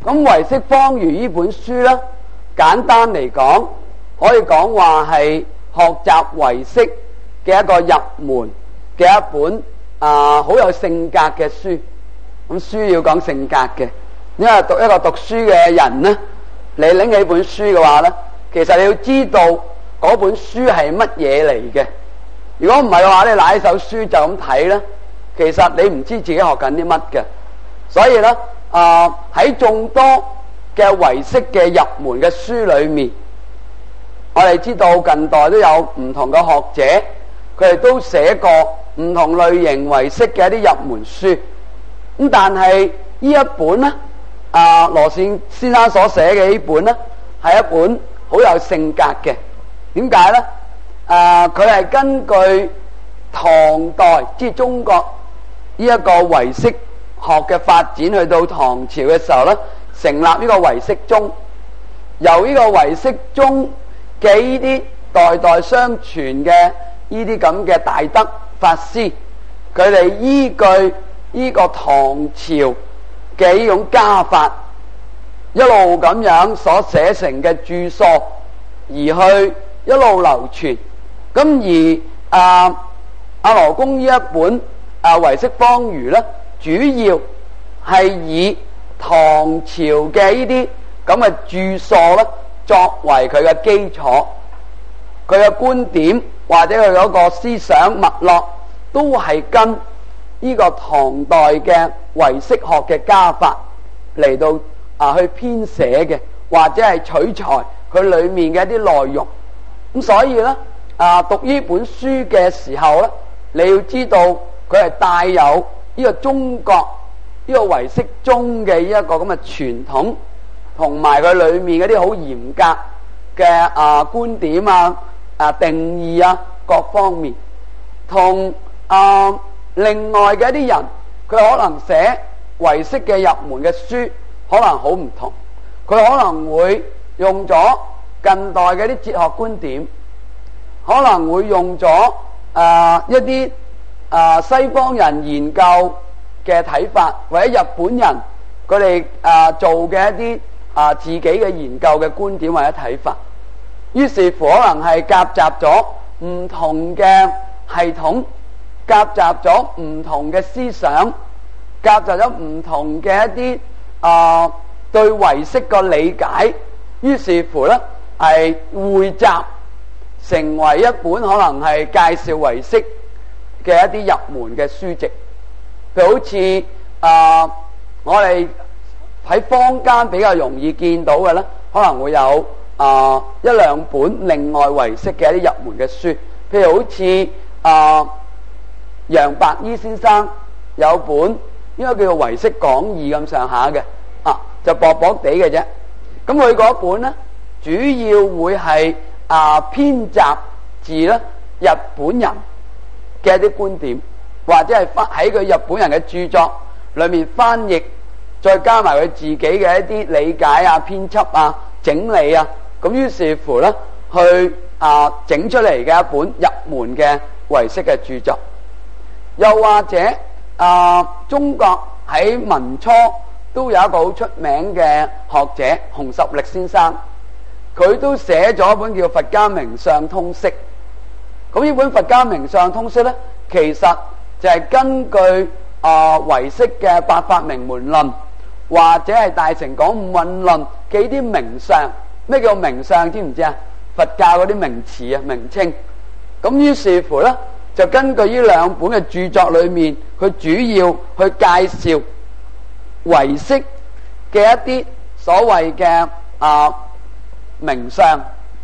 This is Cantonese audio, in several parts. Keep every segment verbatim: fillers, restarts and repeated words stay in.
咁《唯識方喻》呢本書咧，簡單嚟講，可以講話係學習唯識嘅一個入門嘅一本啊，好有性格嘅書。咁書要講性格嘅，因為讀一個讀書嘅人咧，你拎起本書嘅話咧，其實你要知道嗰本書係乜嘢嚟嘅。如果唔係嘅話，你拿一手書就咁睇咧，其實你唔知自己學緊啲乜嘅。所以咧，啊喺眾多嘅唯識嘅入門嘅書裏面，我哋知道近代都有唔同嘅學者，佢哋都寫過唔同類型唯識嘅一啲入門書。咁但係呢一本咧，啊羅善先生所寫嘅呢本咧，係一本好有性格嘅。點解咧？啊，佢係根據唐代即係中國呢一個唯識學嘅發展，去到唐朝嘅時候咧，成立呢個唯識宗。由呢個唯識宗嘅呢啲代代相傳嘅呢啲咁嘅大德法師，佢哋依據呢個唐朝嘅呢種家法，一路咁樣所寫成嘅著作，而去一路流傳。咁而啊阿羅公呢一本啊唯識方喻咧，主要係以唐朝嘅呢啲咁嘅著作咧作為佢嘅基礎，佢嘅觀點或者佢嗰個思想脈絡都係跟呢個唐代嘅唯識學嘅家法嚟到啊去編寫嘅，或者係取材佢裏面嘅一啲內容。咁所以咧啊讀呢本書嘅時候咧，你要知道佢係帶有呢個中國呢個唯識宗嘅呢一個咁嘅傳統，同埋佢裏面嗰啲好嚴格嘅啊觀點啊啊定義啊各方面，同啊另外嘅一啲人，佢可能寫唯識嘅入門嘅書可能好唔同，佢可能會用咗近代嘅啲哲學觀點，可能會用咗啊一啲啊西方人研究嘅睇法，或者日本人佢哋啊做嘅一啲啊自己嘅研究嘅觀點或者睇法，於是乎可能係夾雜咗唔同嘅系統，夾雜咗唔同嘅思想，夾雜咗唔同嘅一啲啊對唯識嘅理解，於是乎咧係匯集成為一本可能係介紹唯識嘅一啲入門嘅書籍。譬如好似啊我哋喺坊間比較容易見到嘅咧，可能會有啊一兩本另外唯識嘅一啲入門嘅書。譬如好似啊楊白衣先生有本應該叫做唯識講義咁上下嘅，啊就薄薄地嘅啫。咁佢嗰本咧主要會係啊編集自咧日本人嘅一啲觀點，或者係翻喺佢日本人嘅著作裏面翻譯，再加埋佢自己嘅一啲理解啊、編輯啊、整理啊，咁於是乎咧去啊整出嚟嘅一本入門嘅唯識嘅著作。又或者啊中國喺民初都有一個好出名嘅學者熊十力先生，佢都寫咗一本叫《佛家名相通釋》。咁呢本《佛家名相通釋》咧，其實就係根據啊唯識嘅八法明門論，或者係大乘講五蘊論嘅啲名相。咩叫名相？知唔知啊？佛教嗰啲名詞啊、名稱。咁於是乎咧，就根據呢兩本嘅著作裏面，佢主要去介紹唯識嘅一啲所謂嘅啊名相。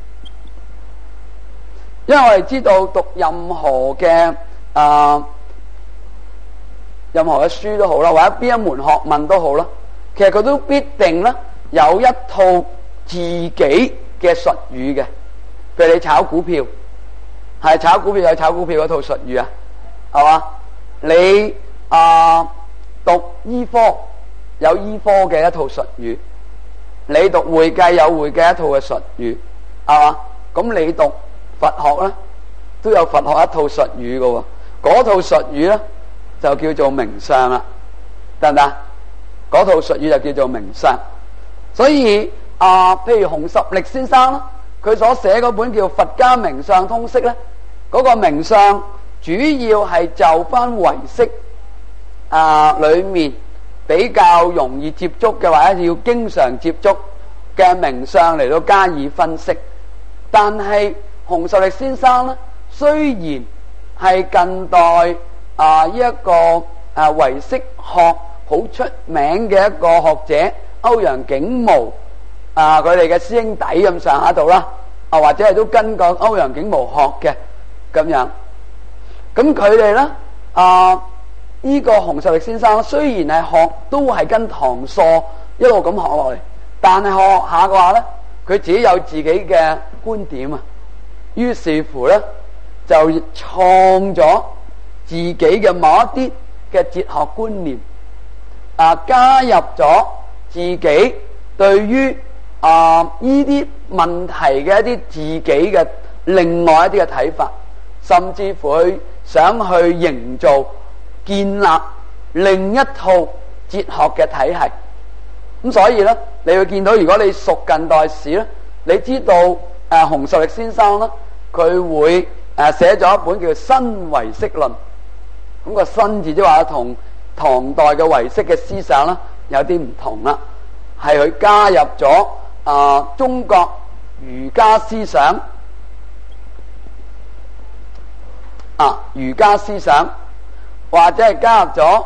因為我哋知道讀任何嘅啊任何嘅書都好啦，或者邊一門學問都好啦，其實佢都必定咧有一套自己嘅術語嘅。譬如你炒股票，係炒股票有炒股票嗰套術語啊，係嘛？你啊讀醫科有醫科嘅一套術語，你讀會計有會計一套嘅術語，係嘛？咁你讀佛學咧都有佛學一套術語嘅喎，嗰套術語咧就叫做名相啦，得唔得？嗰套術語就叫做名相。 所以啊，譬如熊十力先生啦，佢所寫嗰本叫《佛家名相通釋》咧，嗰個名相主要係就翻唯識啊裏面比較容易接觸嘅，或者要經常接觸嘅名相嚟到加以分析。但係熊十力先生咧，雖然係近代啊呢一個啊唯識學好出名嘅一個學者歐陽竟無啊佢哋嘅師兄弟咁上下度啦，啊或者係都跟過歐陽竟無學嘅咁樣。咁佢哋咧啊呢、這個熊十力先生雖然係學都係跟唐疏一路咁學落嚟，但係學學下嘅話咧，佢自己有自己嘅觀點啊。於是乎咧就創咗自己嘅某一啲嘅哲學觀念啊，加入咗自己對於啊呢啲問題嘅一啲自己嘅另外一啲嘅睇法，甚至乎去想去營造建立另一套哲學嘅體系。咁所以咧，你會見到如果你熟近代史咧，你知道誒熊十力先生咧，佢會誒寫咗一本叫《新唯識論》。咁個新字即係話同唐代嘅唯識嘅思想咧有啲唔同啦，係佢加入咗啊、呃、中國儒家思想啊儒家思想，或者係加入咗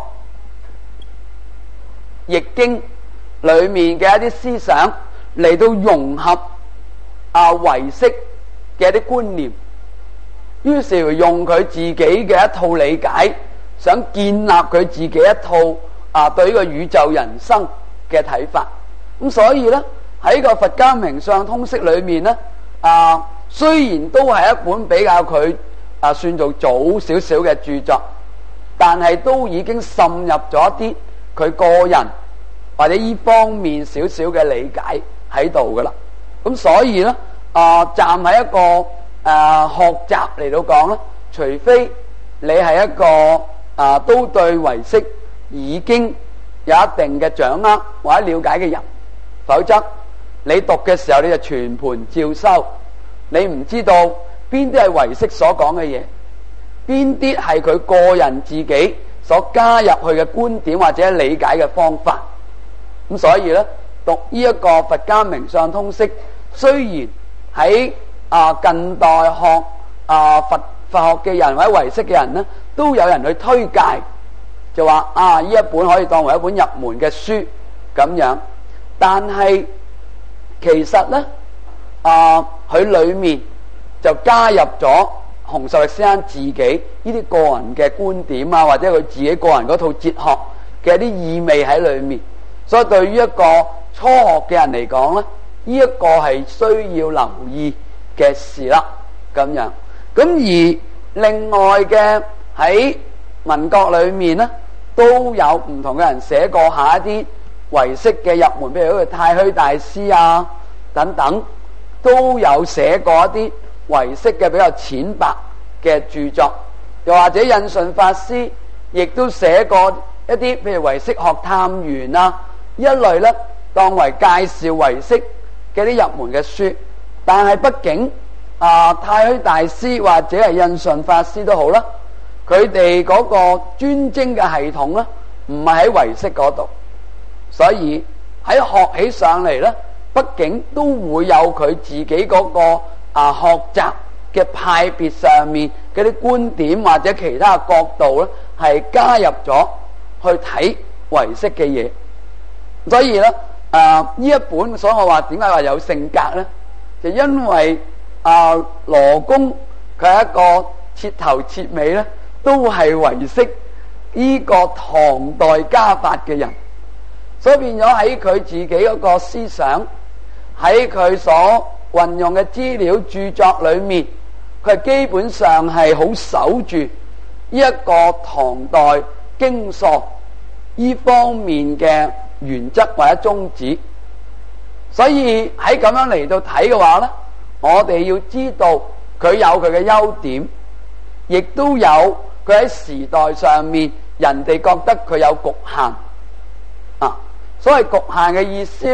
易經裏面嘅一啲思想嚟到融合啊唯識嘅一啲觀念，於是用佢自己嘅一套理解，想建立佢自己一套啊對呢個宇宙人生嘅睇法。咁所以咧喺個佛家名相通釋裏面咧啊，雖然都係一本比較佢啊算做早少少嘅著作，但係都已經滲入咗一啲佢個人或者呢方面少少嘅理解喺度噶啦。咁所以咧啊，站喺一個誒、啊、學習嚟到講咧，除非你係一個啊都對唯識已經有一定嘅掌握或者了解嘅人，否則你讀嘅時候你就全盤照收，你唔知道邊啲係唯識所講嘅嘢，邊啲係佢個人自己所加入去嘅觀點或者理解嘅方法。咁所以咧，讀呢一個佛家名相通釋，雖然喺啊近代學啊佛佛學嘅人或者唯識嘅人咧，都有人去推介，就話啊呢一本可以當為一本入門嘅書咁樣。但係其實咧啊佢裏面就加入咗熊十力先生自己呢啲個人嘅觀點啊，或者佢自己個人嗰套哲學嘅一啲意味喺裏面。所以對於一個初學嘅人嚟講咧，呢、這、一個係需要留意嘅事啦。咁樣咁而另外嘅喺民國裏面咧，都有唔同嘅人寫過下一啲唯識嘅入門，譬如好似太虛大師啊等等，都有寫過一啲唯識嘅比較淺白嘅著作。又或者印順法師亦都寫過一啲譬如唯識學探源啊一類咧，當為介紹唯識嘅啲入門嘅書。但係畢竟啊、呃，太虛大師或者係印順法師都好啦，佢哋嗰個專精嘅系統咧，唔係喺唯識嗰度，所以喺學起上嚟咧，畢竟都會有佢自己嗰、那個啊、呃、學習嘅派別上面嗰啲觀點或者其他嘅角度咧，係加入咗去睇唯識嘅嘢。所以咧，誒、呃、呢一本，所以我話點解話有性格咧？就因為啊、呃、羅公佢係一個徹頭徹尾咧，都係唯識呢個唐代家法嘅人，所以變咗喺佢自己嗰個思想，喺佢所運用嘅資料著作裏面，佢係基本上係好守住呢一個唐代經疏呢方面嘅原則或者宗旨。所以喺咁樣嚟到睇嘅話咧，我哋要知道佢有佢嘅優點，亦都有佢喺時代上面人哋覺得佢有局限啊。所謂局限嘅意思咧，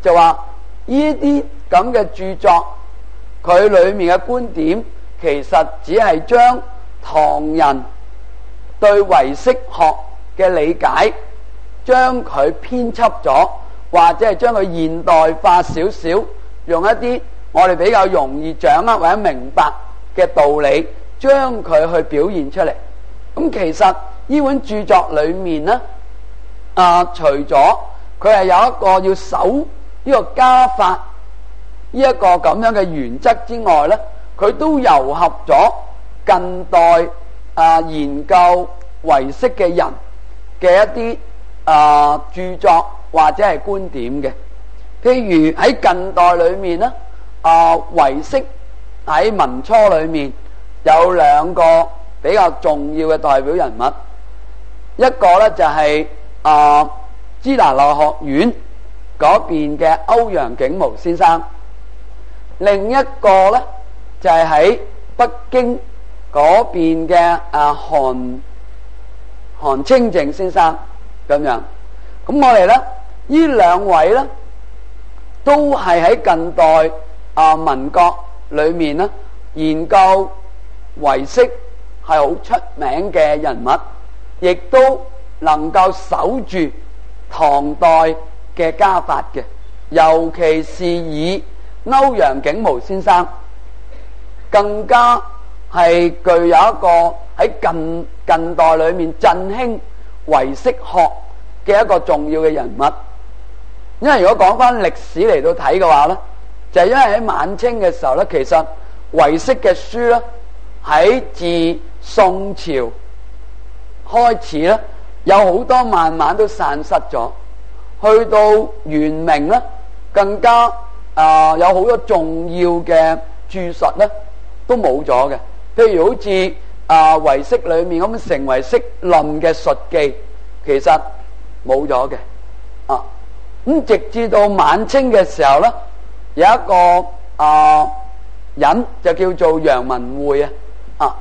就話呢啲咁嘅著作，佢裏面嘅觀點其實只係將唐人對唯識學嘅理解，將佢編輯咗，或者係將佢現代化少少，用一啲我哋比較容易掌握或者明白嘅道理，將佢去表現出嚟。咁其實呢本著作裏面呢，啊，除咗佢係有一個要守呢個家法呢一個咁樣嘅原則之外呢，佢都糅合咗近代啊研究唯識嘅人嘅一啲啊著作或者係觀點嘅。譬如喺近代裏面呢，啊唯識喺民初裏面有兩個比較重要嘅代表人物，一個呢就係啊支那內學院嗰邊嘅歐陽竟無先生，另一個呢就係喺北京嗰邊嘅啊韓韓清淨先生咁樣。咁我哋呢呢兩位呢都係喺近代啊民國裏面呢研究唯識係好出名嘅人物，亦都能夠守住唐代嘅家法嘅。尤其是以歐陽竟無先生更加係具有一個喺近近代裏面振興唯識學嘅一個重要嘅人物。因為如果講翻歷史嚟到睇嘅話呢，就係因為喺晚清嘅時候呢，其實唯識嘅書呢喺自宋朝開始呢，有好多慢慢都散失咗，去到元明呢更加啊、呃、有好多重要嘅著述呢都冇咗嘅。譬如好似啊唯識裏面咁成唯識論嘅述記，其實冇咗嘅啊。咁直至到晚清嘅時候呢，有一個啊、呃、人就叫做楊文匯啊啊。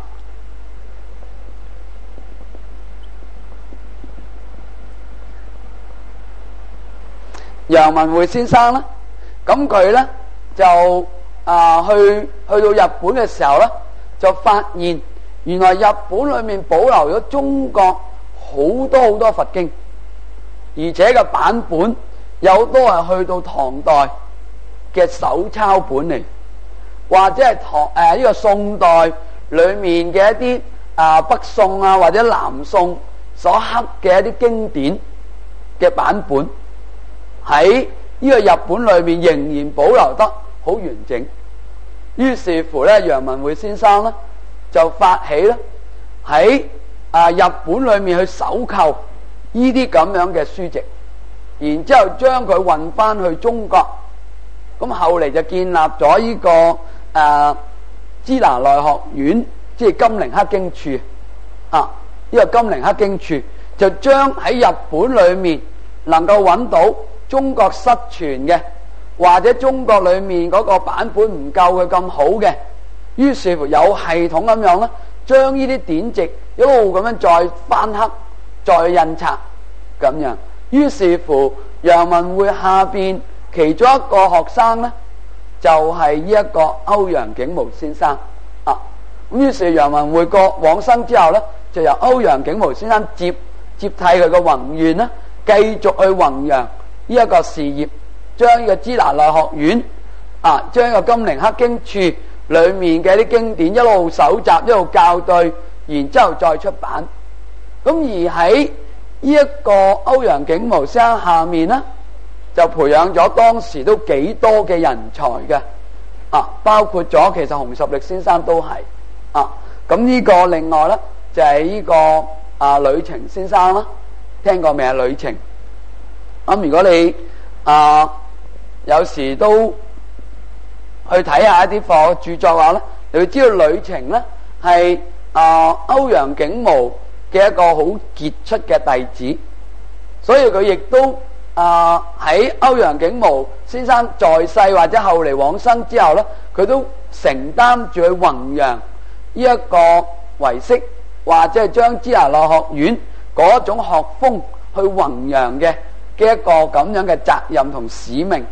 楊文匯先生呢，咁佢呢就啊、呃、去去到日本嘅時候呢，就發現原來日本裏面保留咗中國好多好多佛經，而且嘅版本有好多係去到唐代嘅手抄本嚟，或者係唐誒呢個宋代裏面嘅一啲啊、呃、北宋啊或者南宋所刻嘅一啲經典嘅版本，喺呢個日本裏面仍然保留得好完整。於是乎咧，楊文匯先生咧就發起咧喺啊日本裏面去搜購呢啲咁樣嘅書籍，然之後將佢運翻去中國。咁後嚟就建立咗呢、這個誒支那內學院，即係金陵刻經處啊。呢、這個金陵刻經處就將喺日本裏面能夠揾到中國失傳嘅，或者中國裏面嗰個版本唔夠佢咁好嘅，於是乎有系統咁樣咧，將呢啲典籍一路咁樣再翻刻、再印刷咁樣。於是乎，楊文匯下邊其中一個學生呢，就係呢一個歐陽竟無先生啊。咁於是楊文匯過往生之後呢，就由歐陽竟無先生接接替佢嘅宏願呢，繼續去弘揚呢一個事業，將呢個支那內學院啊，將呢個金陵刻經處裏面嘅啲經典一路搜集，一路校對，然之後再出版。咁而喺呢一個歐陽竟無先生下面呢，就培養咗當時都幾多嘅人才嘅啊，包括咗其實熊十力先生都係啊。咁呢個另外呢，就係、是、呢、這個啊呂澄先生啦，聽過未啊？呂澄咁、啊、如果你啊有時都去睇下一啲課著作話呢，你會知道呂澄呢係啊歐陽竟無嘅一個好傑出嘅弟子，所以佢亦都啊喺歐陽竟無先生在世或者後嚟往生之後呢，佢都承擔住去弘揚呢一個唯識，或者係將支那內學院嗰種學風去弘揚嘅嘅一個咁樣嘅責任同使命。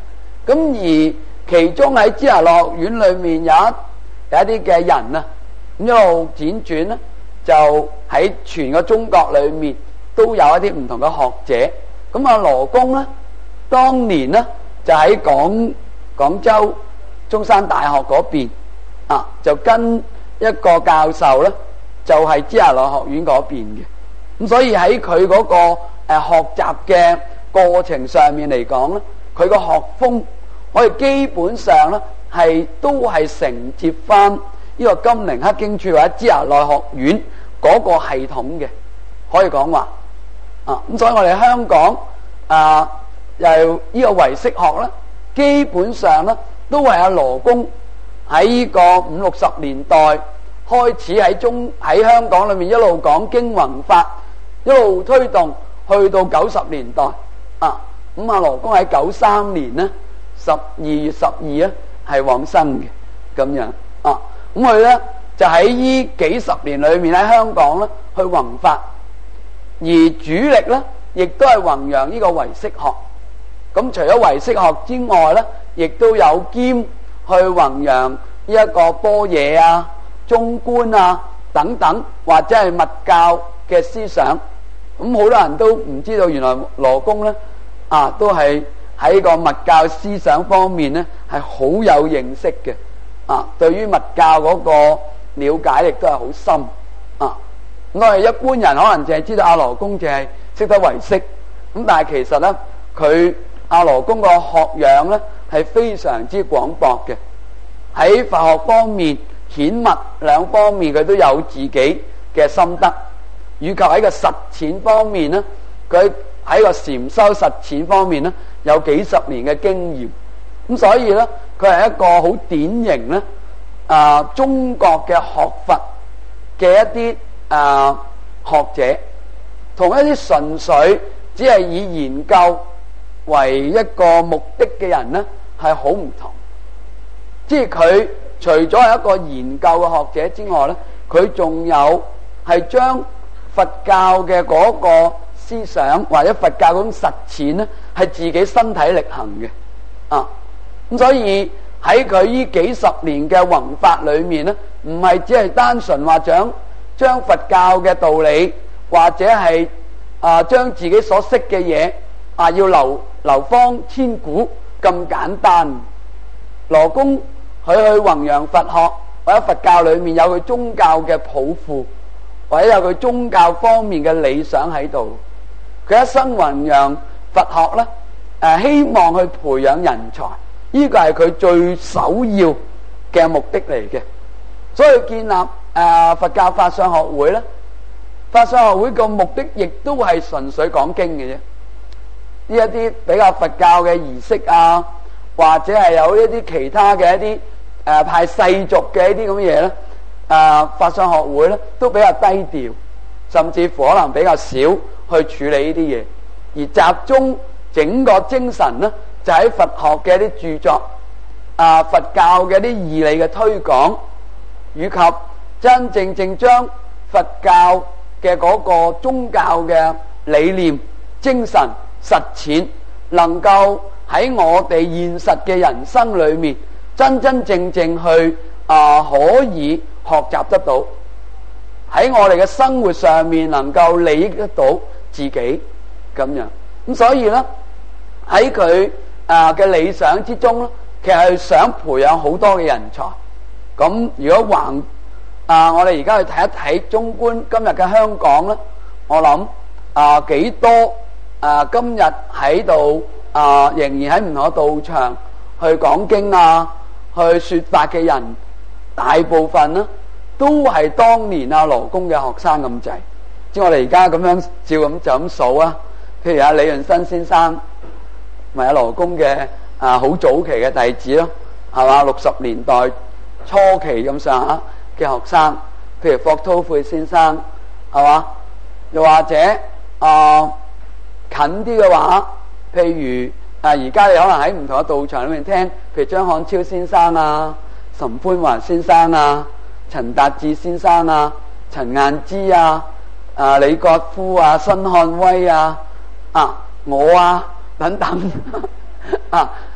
咁而其中喺支那落學院裏面有一有一啲嘅人啊，咁一路輾轉咧，就喺全個中國裏面都有一啲唔同嘅學者。咁啊羅公咧，當年咧就喺廣廣州中山大學嗰邊啊，就跟一個教授咧，就係支那落學院嗰邊嘅。咁所以喺佢嗰個誒學習嘅過程上面嚟講咧，佢個學風我哋基本上咧係都係承接翻呢個金陵刻經處或者支那內學院嗰個系統嘅，可以講話啊。咁所以我哋香港啊又呢個唯識學咧，基本上咧都係阿羅公喺呢個五六十年代開始喺中喺香港裏面一路講經弘法，一路推動去到九十年代啊。咁阿羅公喺九三年咧十二月十二咧係往生嘅咁樣啊。咁佢咧就喺呢幾十年裏面喺香港咧去弘法，而主力咧亦都係弘揚呢個唯識學。咁除咗唯識學之外咧，亦都有兼去弘揚呢一個般若啊、中觀啊等等，或者係密教嘅思想。咁好多人都唔知道，原來羅公咧啊，都係喺個密教思想方面咧係好有認識嘅啊。對於密教嗰個了解亦都係好深啊。咁我哋一般人可能淨係知道阿羅公淨係識得唯識，咁但係其實咧佢阿羅公個學養咧係非常之廣博嘅，喺佛學方面、顯密兩方面佢都有自己嘅心得，以及喺個實踐方面咧，佢喺個禪修實踐方面咧有幾十年嘅經驗。咁所以咧佢係一個好典型咧啊中國嘅學佛嘅一啲啊學者，同一啲純粹只係以研究為一個目的嘅人呢係好唔同。即係佢除咗係一個研究嘅學者之外呢，佢仲有係將佛教嘅嗰個思想或者佛教嗰種實踐呢係自己身體力行嘅啊。咁所以喺佢呢幾十年嘅弘法裏面呢，唔係只係單純話將將佛教嘅道理或者係啊將自己所識嘅嘢啊要流流芳千古咁簡單。羅公佢去弘揚佛學或者佛教裏面有佢宗教嘅抱負，或者有佢宗教方面嘅理想喺度。佢一生弘揚佛學咧，誒希望去培養人才，呢個係佢最首要嘅目的嚟嘅。所以建立誒佛教法相學會咧，法相學會個目的亦都係純粹講經嘅啫。呢一啲比較佛教嘅儀式啊，或者係有一啲其他嘅一啲誒、呃、派世俗嘅一啲咁嘅嘢咧，誒法相學會咧都比較低調，甚至乎可能比較少去處理呢啲嘢，而集中整個精神咧就喺佛學嘅一啲著作啊、呃、佛教嘅一啲義理嘅推廣，以及真正正將佛教嘅嗰個宗教嘅理念、精神、實踐能夠喺我哋現實嘅人生裏面真真正正去啊、呃、可以學習得到，喺我哋嘅生活上面能夠利益得到自己咁樣。咁所以呢，喺佢啊嘅理想之中呢，其實係想培養好多嘅人才。咁如果橫啊，我哋而家去睇一睇中觀今日嘅香港呢，我諗啊幾多啊今日喺度啊仍然喺唔同嘅道場去講經啊，去說法嘅人，大部分呢都係當年阿羅公嘅學生咁滯。即係我哋而家咁樣照咁就咁數啊，譬如阿李潤新先生，咪阿羅公嘅啊好早期嘅弟子咯，係嘛？六十年代初期咁上下嘅學生，譬如霍韜晦先生，係嘛？又或者啊、呃、近啲嘅話，譬如啊而家你可能喺唔同嘅道場裏面聽，譬如張漢超先生啊、岑歡華先生啊、陳達志先生啊、陳晏之啊、啊李國夫啊、辛漢威啊、啊我啊等等啊，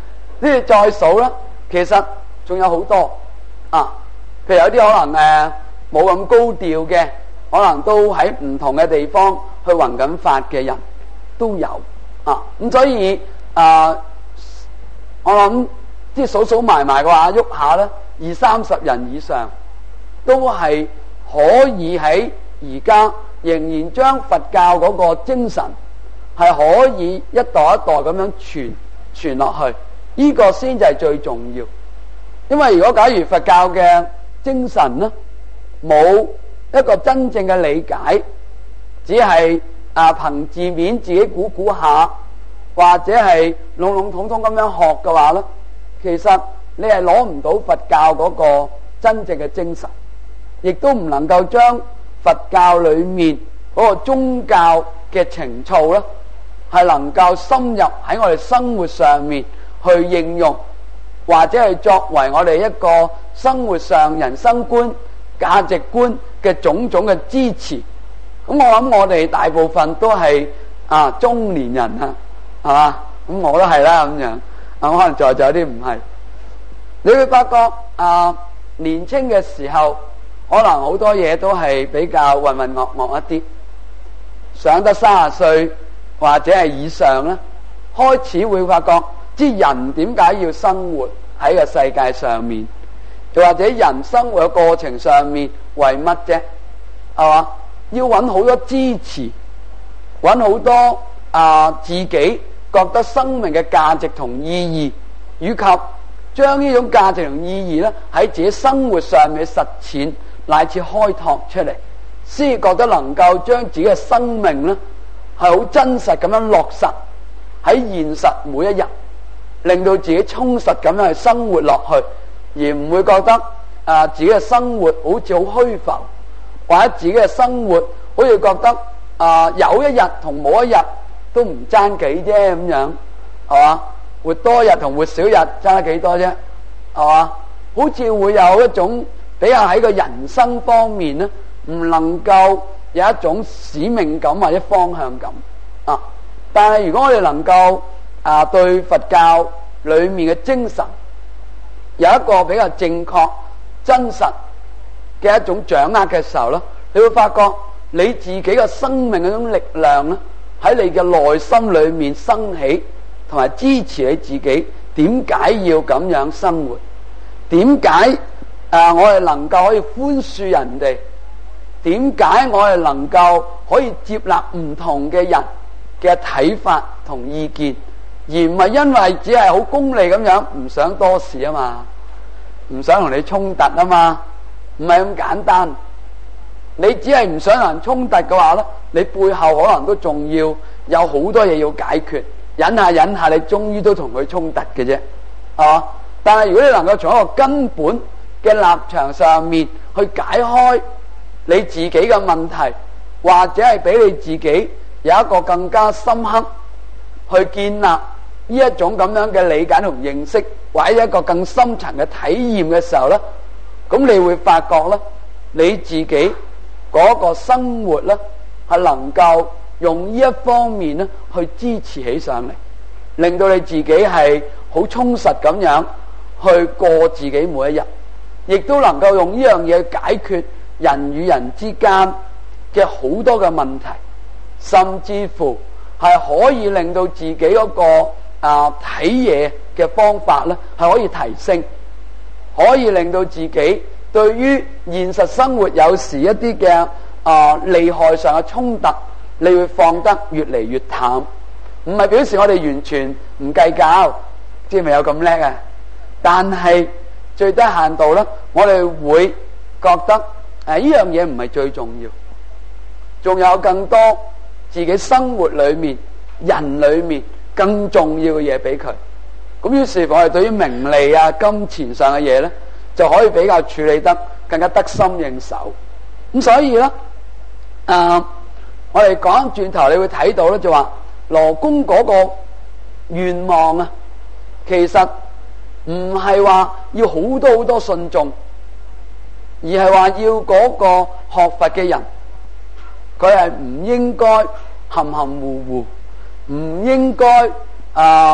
呢再數啦，其實仲有好多啊。譬如有啲可能誒冇咁高調嘅，可能都喺唔同嘅地方去弘緊法嘅人都有啊。咁所以啊，我諗即係數數埋埋嘅話，喐下咧二三十人以上，都係可以喺而家仍然將佛教嗰個精神係可以一代一代咁樣傳傳落去，呢個先至係最重要。因為如果假如佛教嘅精神呢冇一個真正嘅理解，只係啊憑字面自己估估下，或者係籠籠統統咁樣學嘅話呢，其實你係攞唔到佛教嗰個真正嘅精神，亦都唔能夠將佛教裏面嗰個宗教嘅情操呢係能夠深入喺我哋生活上面去應用，或者係作為我哋一個生活上人生觀、價值觀嘅種種嘅支持。咁我諗我哋大部分都係啊中年人啊，係嘛？咁我都係啦咁樣。啊，可能在座有啲唔係。你會發覺啊，年青嘅時候可能好多嘢都係比較渾渾噩噩一啲。上得三十歲或者係以上咧，開始會發覺，即係人點解要生活喺個世界上面，又或者人生活嘅過程上面為乜啫？係嘛？要揾好多支持，揾好多啊、呃、自己覺得生命嘅價值同意義，以及將呢種價值同意義咧喺自己生活上面嘅實踐乃至開拓出嚟，先至覺得能夠將自己嘅生命咧係好真實咁樣落實喺現實每一日，令到自己充實咁樣去生活落去，而唔會覺得啊、呃、自己嘅生活好似好虛浮，或者自己嘅生活好似覺得啊、呃、有一日同冇一日都唔爭幾啫咁樣，係嘛？活多日同活少日爭得幾多啫？係嘛？好似會有一種比較喺個人生方面咧，唔能夠有一種使命感或者方向感啊。但係如果我哋能夠啊對佛教裏面嘅精神有一個比較正確真實嘅一種掌握嘅時候咧，你會發覺你自己嘅生命嗰種力量咧喺你嘅內心裏面生起，同埋支持你自己。點解要咁樣生活？點解誒我哋能夠可以寬恕人哋？點解我哋能夠可以接納唔同嘅人嘅睇法同意見，而唔係因為只係好功利咁樣，唔想多事啊嘛，唔想同你衝突啊嘛，唔係咁簡單。你只係唔想同人衝突嘅話咧，你背後可能都仲要有好多嘢要解決，忍下忍下，你終於都同佢衝突嘅啫，係嘛？但係如果你能夠從一個根本嘅立場上面去解開你自己嘅問題，或者係俾你自己有一個更加深刻去建立呢一種咁樣嘅理解同認識，或者一個更深層嘅體驗嘅時候咧，咁你會發覺咧，你自己嗰個生活咧係能夠用呢一方面咧去支持起上嚟，令到你自己係好充實咁樣去過自己每一日，亦都能夠用呢樣嘢去解決人與人之間嘅好多嘅問題，甚至乎係可以令到自己嗰個啊睇嘢嘅方法咧係可以提升，可以令到自己對於現實生活有時一啲嘅啊利害上嘅衝突，你會放得越嚟越淡。唔係表示我哋完全唔計較，即係未有咁叻啊！但係最低限度咧，我哋會覺得誒呢樣嘢唔係最重要，仲有更多自己生活裏面人裏面更重要嘅嘢俾佢。咁於是乎我哋對於名利啊金錢上嘅嘢咧，就可以比較處理得更加得心應手。咁所以咧，誒、呃、我哋講轉頭你會睇到咧，就話羅公嗰個願望啊，其實唔係話要好多好多信眾，而係話要嗰個學佛嘅人，佢係唔應該含含糊糊，唔應該啊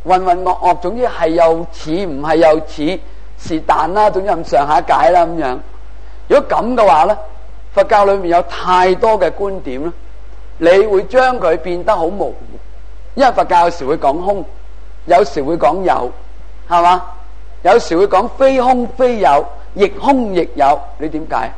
混混噩噩，總之係又似唔係又似，是但啦，總之咁上下解啦咁樣。如果咁嘅話咧，佛教裏面有太多嘅觀點咧，你會將佢變得好模糊。因為佛教有時會講空，有時會講有，係嘛？有時會講非空非有，亦空亦有。你點解？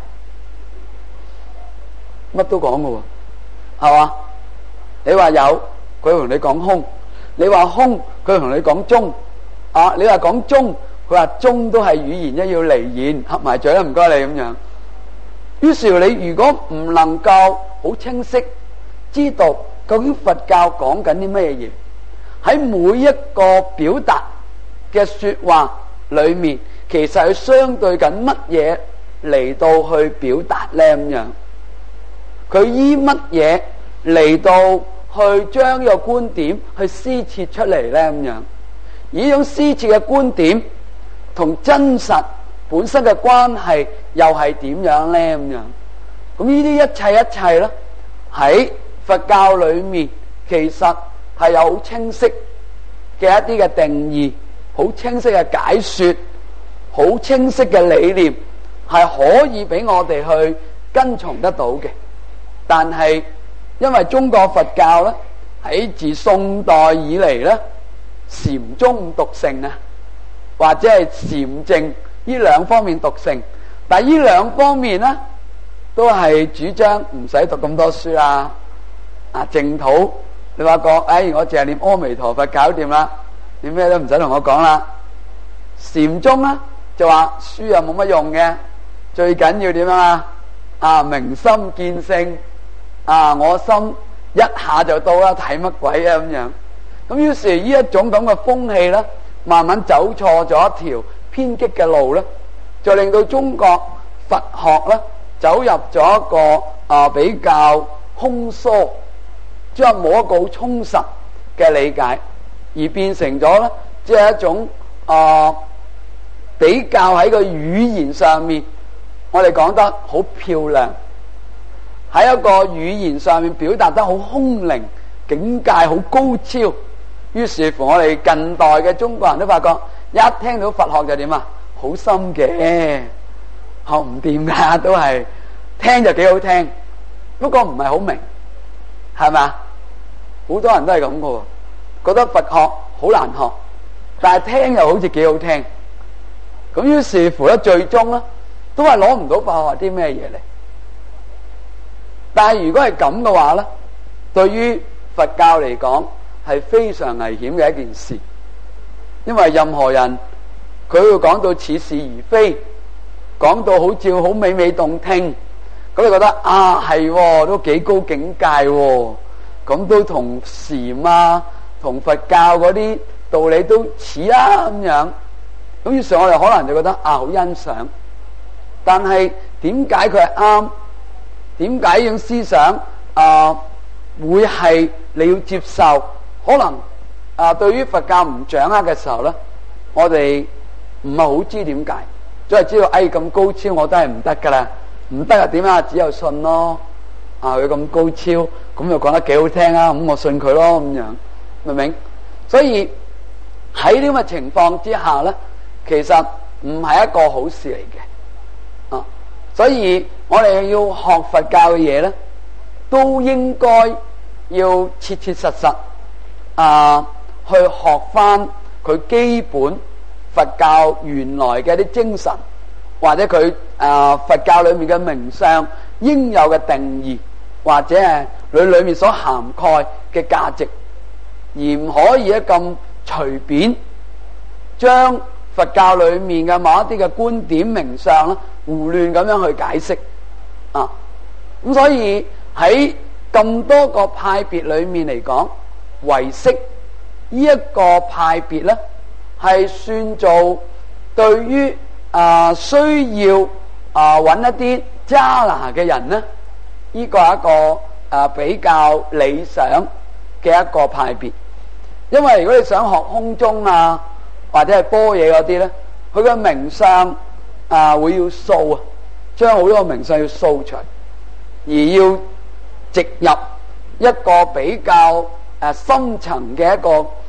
乜都講嘅喎，係嘛？你話有，佢同你講空；你話空，佢同你講中。啊，你話講中，佢話中都係語言，一要離言，合埋嘴啦，唔該你咁樣。於是你如果唔能夠好清晰知道究竟佛教講緊啲咩嘢，喺每一個表達嘅說話裏面，其實係相對緊乜嘢嚟到去表達呢？咁樣，佢依乜嘢嚟到去將呢個觀點去施設出嚟呢？咁樣，而呢種施設嘅觀點同真實本身嘅關係又係點樣呢？咁樣，咁呢啲一切一切咧，喺佛教裏面其實係有好清晰嘅一啲嘅定義，好清晰嘅解說，好清晰嘅理念，係可以俾我哋去跟從得到嘅。但係因為中國佛教咧，喺自宋代以嚟咧，禪宗獨盛啊，或者係禪淨呢兩方面獨盛，但係呢兩方面咧都係主張唔使讀咁多書啦。啊，淨土你話講，哎，我淨係念阿彌陀佛搞掂啦，你咩都唔使同我講啦。禪宗咧就話書又冇乜用嘅，最緊要點啊？啊，明心見性，啊，我心一下就到啦，睇乜鬼啊咁樣。咁於是呢一種咁嘅風氣咧，慢慢走錯咗一條偏激嘅路咧，就令到中國佛學咧走入咗一個啊比較空疏，即係冇一個好充實嘅理解，而變成咗咧，即係一種啊比較喺個語言上面，我哋講得好漂亮，喺一個語言上面表達得好空靈，境界好高超。於是乎，我哋近代嘅中國人都發覺，一聽到佛學就點啊，好深嘅，學唔掂噶，都係聽就幾好聽，不過唔係好明，係咪？好多人都係咁噶，覺得佛學好難學，但係聽又好似幾好聽。咁於是乎咧，最終咧都係攞唔到佛學啲咩嘢嚟。但係如果係咁嘅話咧，對於佛教嚟講係非常危險嘅一件事，因為任何人佢會講到似是而非，講到好似好美美動聽，咁你覺得啊係都幾高境界喎，咁都同禪啊同佛教嗰啲道理都似啦咁樣，咁於是我哋可能就覺得啊好欣賞，但係點解佢係啱？點解呢種思想啊會係你要接受？可能啊對於佛教唔掌握嘅時候咧，我哋唔係好知點解，只係知道哎咁高超我都係唔得噶啦，唔得啊點啊？只有信咯，啊佢咁高超，咁又講得幾好聽啊，咁我信佢咯咁樣，明唔明？所以喺呢咁嘅情況之下咧，其實唔係一個好事嚟嘅啊。所以我哋要學佛教嘅嘢咧，都應該要切切實實啊去學翻佢基本佛教原來嘅啲精神，或者佢啊佛教裏面嘅名相應有嘅定義，或者係佢裏面所涵蓋嘅價值，而唔可以咧咁隨便將佛教裏面嘅某一啲嘅觀點名相咧胡亂咁樣去解釋啊。咁所以喺咁多個派別裏面嚟講，唯識呢一個派別咧係算做對於啊需要啊揾一啲揸拿嘅人咧，呢個係一個啊比較理想嘅一個派別。因為如果你想學空中啊或者係般若嗰啲咧，佢嘅名相啊會要掃啊，將好多名相要掃除，而要直入一個比較誒深層嘅一個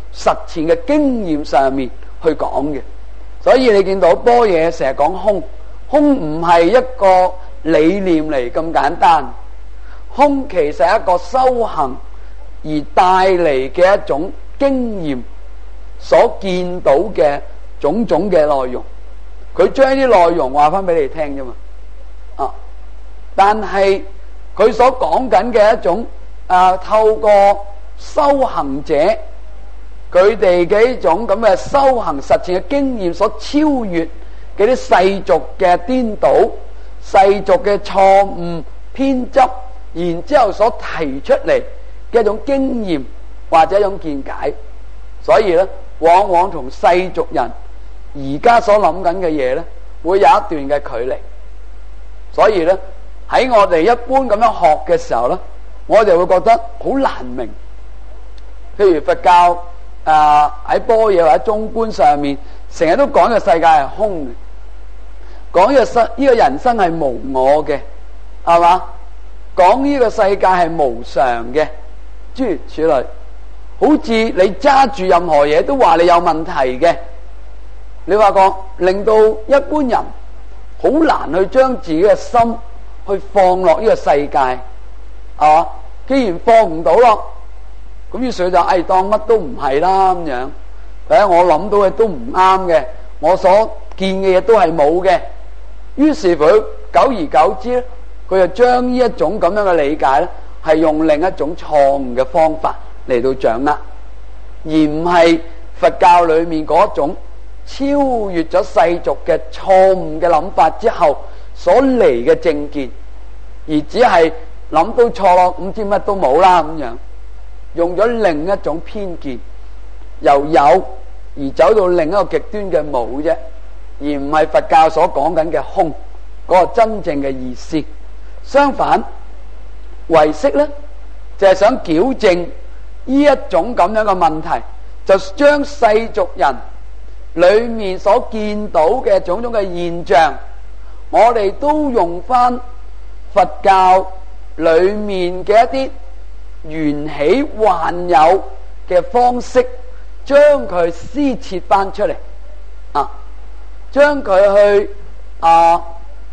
實踐嘅經驗上面去講嘅。所以你見到般若成日講空，空唔係一個理念嚟咁簡單，空其實係一個修行而帶嚟嘅一種經驗所見到嘅種種嘅內容，佢將啲內容話翻俾你聽啫嘛。啊，但係佢所講緊嘅一種啊，透過修行者佢哋嘅呢種咁嘅修行實踐嘅經驗所超越嘅啲世俗嘅顛倒、世俗嘅錯誤偏執，然之後所提出嚟嘅一種經驗或者一種見解，所以咧往往同世俗人而家所諗緊嘅嘢咧會有一段嘅距離。所以咧喺我哋一般咁樣學嘅時候咧，我哋會覺得好難明。譬如佛教啊喺般若或者中觀上面，成日都講個世界係空嘅，講呢個生呢個人生係無我嘅，係嘛？講呢個世界係無常嘅，諸如此類。好似你揸住任何嘢都話你有問題嘅，你話個令到一般人好難去將自己嘅心去放落呢個世界，係嘛？既然放唔到咯，咁於是就誒當乜都唔係啦咁樣。誒我諗到嘅都唔啱嘅，我所見嘅嘢都係冇嘅。於是乎久而久之咧，佢就將呢一種咁樣嘅理解咧，係用另一種錯誤嘅方法嚟到掌握，而唔係佛教裏面嗰種超越咗世俗嘅錯誤嘅諗法之後所嚟嘅正見，而只係諗到錯咯，唔知乜都冇啦咁樣，用咗另一種偏見，由有而走到另一個極端嘅冇啫，而唔係佛教所講緊嘅空嗰個真正嘅意思。相反，唯識咧就係想矯正呢一種咁樣嘅問題，就將世俗人裏面所見到嘅種種嘅現象，我哋都用翻佛教裏面嘅一啲緣起幻有嘅方式，將佢施設翻出嚟啊，將佢去啊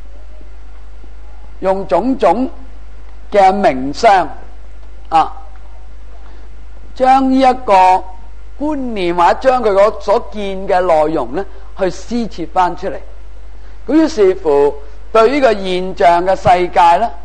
用種種嘅名相啊，將呢一個觀念或者將佢嗰所見嘅內容咧，去施設翻出嚟。咁於是乎，對呢個現象嘅世界咧，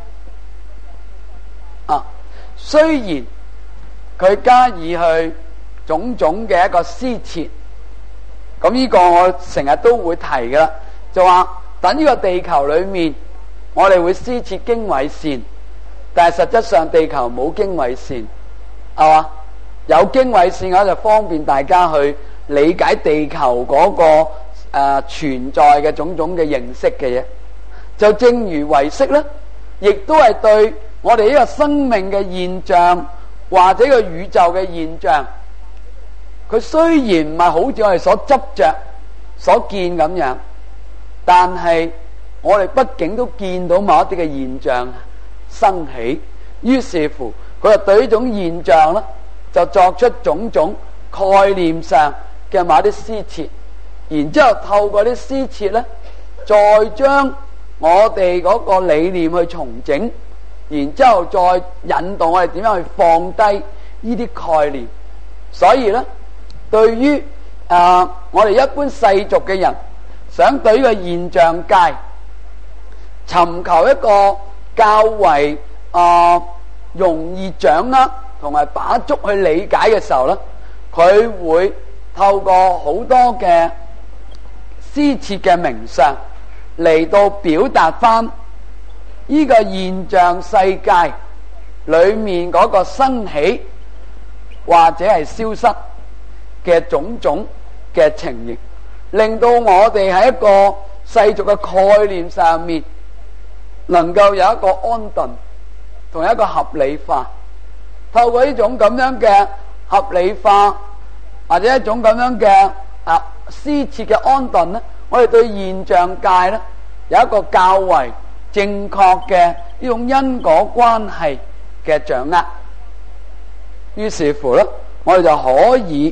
啊，雖然佢加以去種種嘅一個施設，咁呢個我成日都會提噶啦，就話等呢個地球裏面，我哋會施設經緯線，但係實質上地球冇經緯線，係嘛？有經緯線嘅話就方便大家去理解地球嗰、那個誒、呃、存在嘅種種嘅認識嘅嘢。就正如唯識咧，亦都係對我哋呢個生命嘅現象或者個宇宙嘅現象，佢雖然唔係好似我哋所執着所見咁樣，但係我哋畢竟都見到某一啲嘅現象生起，於是乎佢就對呢種現象咧，就作出種種概念上嘅某啲施設，然之後透過啲施設咧，再將我哋嗰個理念去重整，然之後再引導我哋點樣去放低呢啲概念。所以咧，對於誒、呃、我哋一般世俗嘅人，想對呢個現象界尋求一個較為誒、呃、容易掌握同埋把捉去理解嘅時候咧，佢會透過好多嘅施設嘅名相嚟到表達翻呢個現象世界裏面嗰個生起或者係消失嘅種種嘅情形，令到我哋喺一個世俗嘅概念上面能夠有一個安頓同一個合理化。透過呢種咁樣嘅合理化或者一種咁樣嘅啊施設嘅安頓咧，我哋對現象界咧有一個較為正確嘅呢種因果關係嘅掌握。於是乎咧，我哋就可以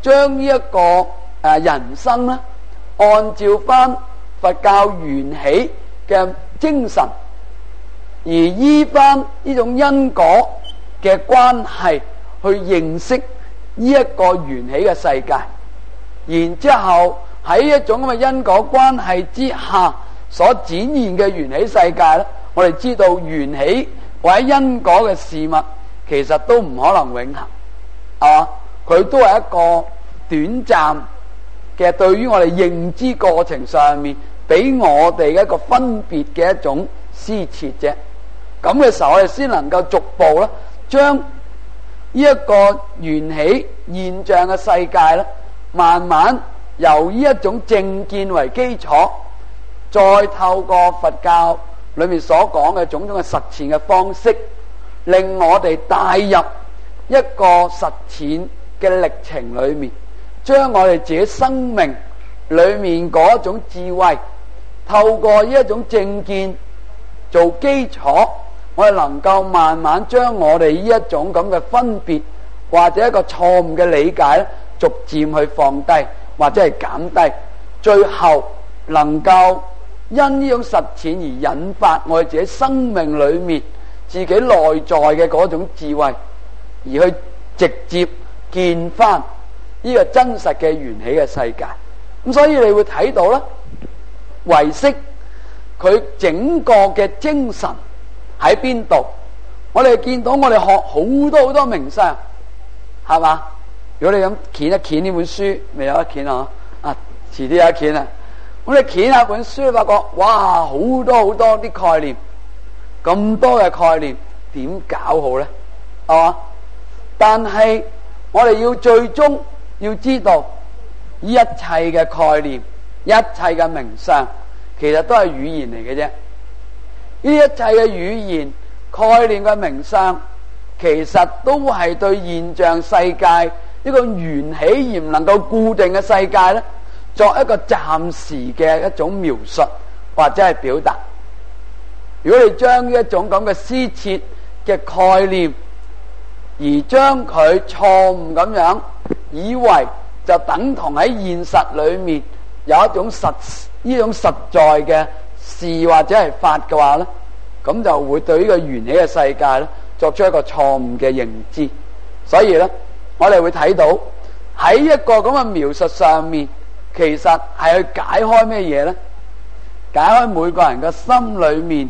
將呢一個誒人生咧，按照翻佛教緣起嘅精神，而依翻呢種因果嘅關係去認識呢一個緣起嘅世界，然之後喺一種咁嘅因果關係之下所展現嘅緣起世界咧，我哋知道緣起或者因果嘅事物其實都唔可能永恆，係嘛？佢都係一個短暫嘅，對於我哋認知過程上面俾我哋嘅一個分別嘅一種施設啫。咁嘅時候，我哋先能夠逐步咧，將呢一個緣起現象嘅世界咧，慢慢由呢一種正見為基礎，再透過佛教裏面所講嘅種種嘅實踐嘅方式，令我哋帶入一個實踐嘅歷程裏面，將我哋自己生命裏面嗰種智慧，透過呢一種正見做基礎，我哋能夠慢慢將我哋呢一種咁嘅分別或者一個錯誤嘅理解咧，逐漸去放低或者係減低，最後能夠因呢種實踐而引發我哋自己生命裏面自己內在嘅嗰種智慧，而去直接見翻呢個真實嘅緣起嘅世界。咁所以你會睇到咧，唯識佢整個嘅精神喺邊度？我哋見到我哋學好多好多名相，係嘛？如果你咁鉗一鉗呢本書，未有得鉗啊？啊，遲啲有得鉗啊！咁你鉗下本書，你發覺哇，好多好多啲概念，咁多嘅概念點搞好咧？係嘛？但係我哋要最終要知道，呢一切嘅概念、一切嘅名相，其實都係語言嚟嘅啫。呢一切嘅語言、概念嘅名相，其實都係對現象世界一個緣起而唔能夠固定嘅世界咧，作一個暫時嘅一種描述或者係表達。如果你將呢一種咁嘅施設嘅概念，而將佢錯誤咁樣以為就等同喺現實裏面有一種實呢種實在嘅事或者係法嘅話咧，咁就會對呢個緣起嘅世界咧作出一個錯誤嘅認知。所以咧，我哋會睇到喺一個咁嘅描述上面，其實係去解開咩嘢咧？解開每個人嘅心裏面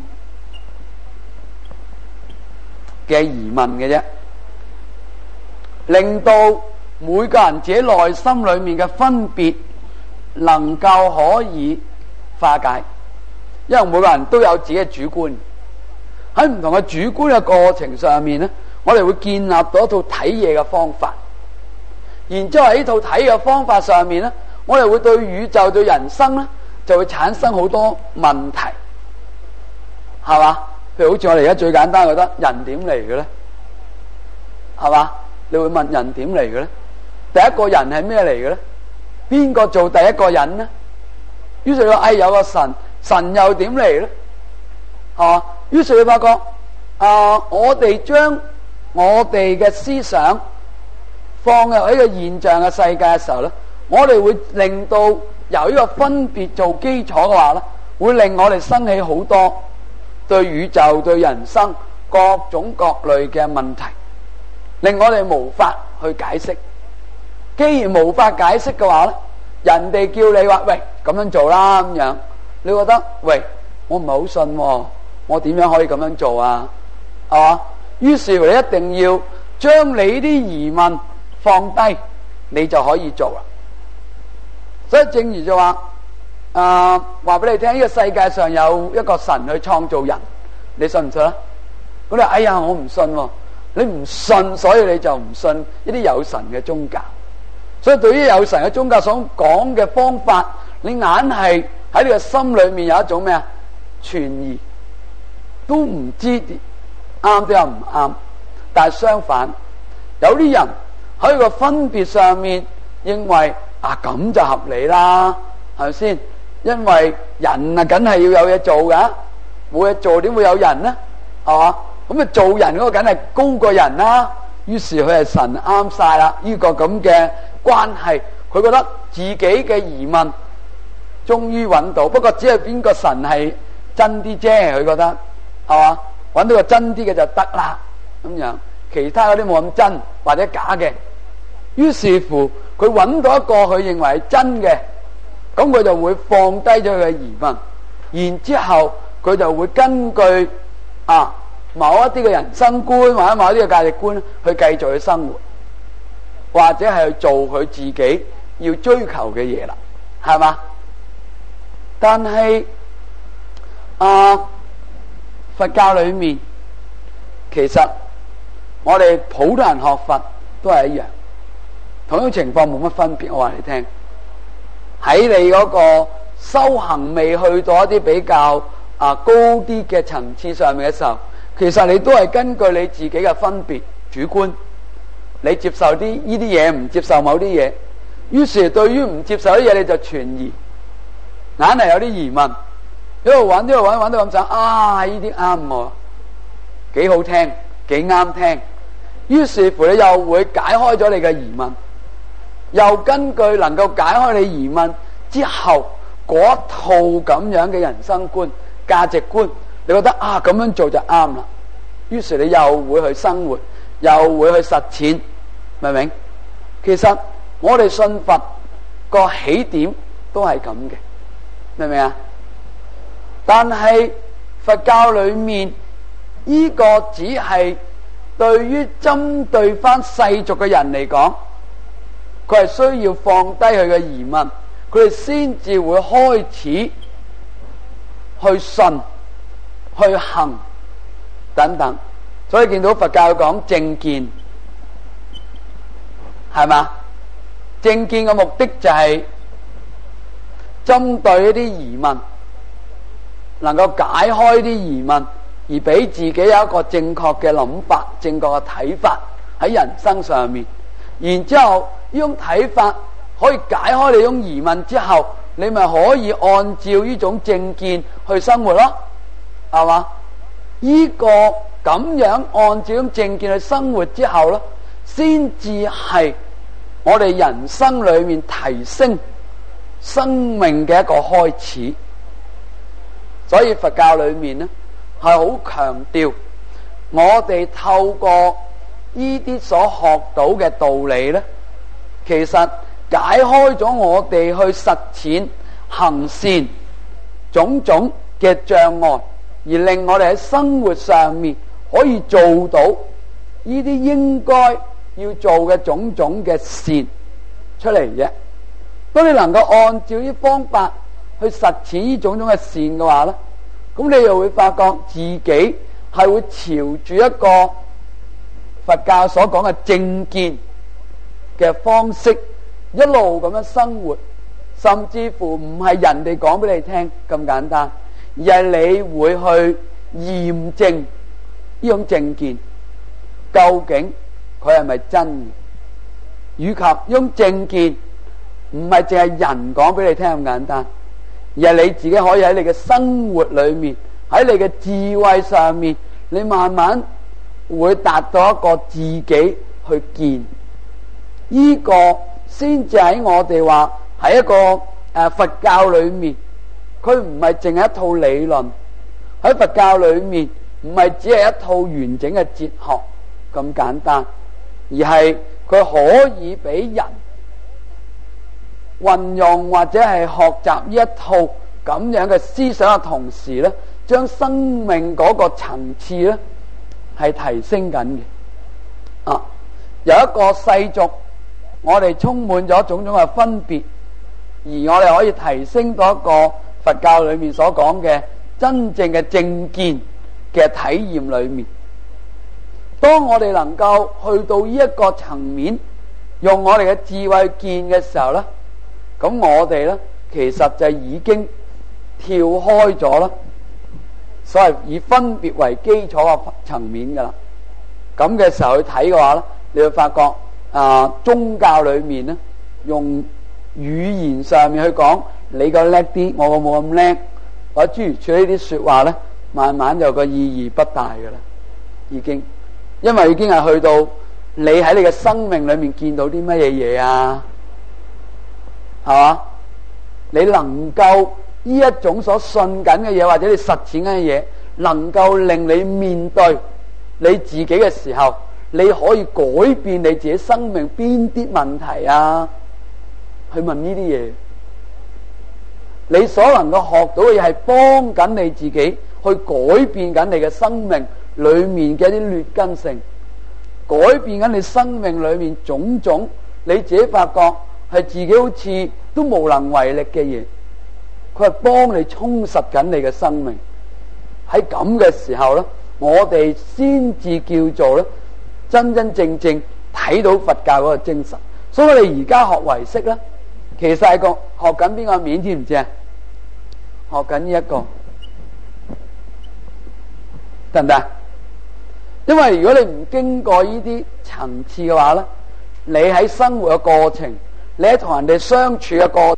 嘅疑問嘅啫，令到每個人自己內心裏面嘅分別能夠可以化解。因為每個人都有自己嘅主觀，喺唔同嘅主觀嘅過程上面咧，我哋會建立到一套睇嘢嘅方法。然之後喺呢套睇嘅方法上面咧，我哋會對宇宙、對人生咧，就會產生好多問題，係嘛？譬如好似我哋而家最簡單覺得人點嚟嘅咧，係嘛？你會問人點嚟嘅咧？第一個人係咩嚟嘅咧？邊個做第一個人呢？於是你話哎有個神，神又點嚟咧？係嘛？於是你發覺啊，我哋將我哋嘅思想放入喺個現象嘅世界嘅時候咧，我哋會令到由呢個分別做基礎嘅話咧，會令我哋生起好多對宇宙、對人生各種各類嘅問題，令我哋無法去解釋。既然無法解釋嘅話咧，人哋叫你話喂咁樣做啦咁樣，你覺得喂我唔係好信喎，我點樣可以咁樣做啊？係嘛？於是你一定要將你啲疑問放低，你就可以做啦。所以正如就話誒話俾你聽，呢個世界上有一個神去創造人，你信唔信啊？咁你哎呀我唔信喎，你唔信，所以你就唔信一啲有神嘅宗教。所以對於有神嘅宗教所講嘅方法，你硬係喺你嘅心裏面有一種咩啊？存疑，都唔知啱定又唔啱。但係相反，有啲人喺個分別上面認為啊咁就合理啦，係咪先？因為人啊梗係要有嘢做㗎，冇嘢做點會有人呢？係嘛？咁啊做人嗰個梗係高過人啦。於是佢係神啱晒啦，呢個咁嘅關係，佢覺得自己嘅疑問終於揾到，不過只係邊個神係真啲啫，佢覺得係嘛？揾到個真啲嘅就得啦，咁樣其他嗰啲冇咁真或者假嘅。於是乎佢揾到一個佢認為係真嘅，咁佢就會放低咗佢嘅疑問，然之後佢就會根據啊某一啲嘅人生觀或者某一啲嘅價值觀去繼續去生活，或者係去做佢自己要追求嘅嘢啦，係嘛？但係啊佛教裏面其實我哋普通人學佛都係一樣，同樣情況冇乜分別。我話你聽，喺你嗰個修行未去到一啲比較啊高啲嘅層次上面嘅時候，其實你都係根據你自己嘅分別主觀，你接受啲呢啲嘢，唔接受某啲嘢，於是對於唔接受啲嘢你就存疑，硬係有啲疑問，一路揾一路揾，揾到咁想啊呢啲啱喎，幾好聽，幾啱聽，於是乎你又會解開咗你嘅疑問，又根據能夠解開你疑問之後嗰套咁樣嘅人生觀價值觀，你覺得啊咁樣做就啱啦，於是你又會去生活，又會去實踐，明唔明？其實我哋信佛個起點都係咁嘅，明唔明啊？但係佛教裏面呢個只係對於針對翻世俗嘅人嚟講，佢係需要放低佢嘅疑問，佢哋先至會開始去信去行等等。所以見到佛教講正見，係嘛？正見嘅目的就係針對一啲疑問，能夠解開啲疑問，而俾自己有一個正確嘅諗法、正確嘅睇法喺人生上面。然之後呢種睇法可以解開你種疑問之後，你咪可以按照呢種正見去生活咯，係嘛？呢個咁樣按照咁正見去生活之後咧，先至係我哋人生裏面提升生命嘅一個開始。所以佛教裏面咧係好強調，我哋透過呢啲所學到嘅道理咧，其實解開咗我哋去實踐行善種種嘅障礙，而令我哋喺生活上面可以做到呢啲應該要做嘅種種嘅善出嚟啫。當你能夠按照呢方法去實踐呢種種嘅善嘅話咧，咁你又會發覺自己係會朝住一個佛教所講嘅正見嘅方式一路咁樣生活，甚至乎唔係人哋講俾你聽咁簡單，而係你會去驗證呢種正見究竟佢係咪真嘅，以及呢種正見唔係淨係人講俾你聽咁簡單，而係你自己可以喺你嘅生活裏面，喺你嘅智慧上面，你慢慢會達到一個自己去見。呢個先至喺我哋話喺一個誒佛教裏面，佢唔係淨係一套理論，喺佛教裏面唔係只係一套完整嘅哲學咁簡單，而係佢可以俾人運用或者係學習呢一套咁樣嘅思想嘅同時咧，將生命嗰個層次咧係提升緊嘅。啊，有一個世俗，我哋充滿咗種種嘅分別，而我哋可以提升到一個佛教裏面所講嘅真正嘅正見嘅體驗裏面。當我哋能夠去到呢一個層面，用我哋嘅智慧見嘅時候咧，咁我哋咧其實就已經跳開咗啦，所謂以分別為基礎嘅層面噶啦。咁嘅時候去睇嘅話咧，你會發覺啊、呃，宗教裏面咧用語言上面去講，你個叻啲，我個冇咁叻，或者諸如此類呢啲說話咧，慢慢就個意義不大噶啦，已經，因為已經係去到你喺你嘅生命裏面見到啲乜嘢嘢啊， 係嘛？你能夠呢一種所信緊嘅嘢，或者你實踐緊嘅嘢，能夠令你面對你自己嘅時候，你可以改變你自己生命邊啲問題啊？去問呢啲嘢，你所能夠學到嘅嘢係幫緊你自己去改變緊你嘅生命裏面嘅一啲劣根性，改變緊你生命裏面種種你自己發覺係自己好似都無能為力嘅嘢，佢係幫你充實緊你嘅生命。喺咁嘅時候咧，我哋先至叫做咧真真正正睇到佛教嗰個精神。所以我哋而家學唯識咧，其實係個學緊邊個面，知唔知啊？學緊呢一個得唔得？因為如果你唔經過呢啲層次嘅話咧，你喺生活嘅過程，你喺同人哋相處嘅過程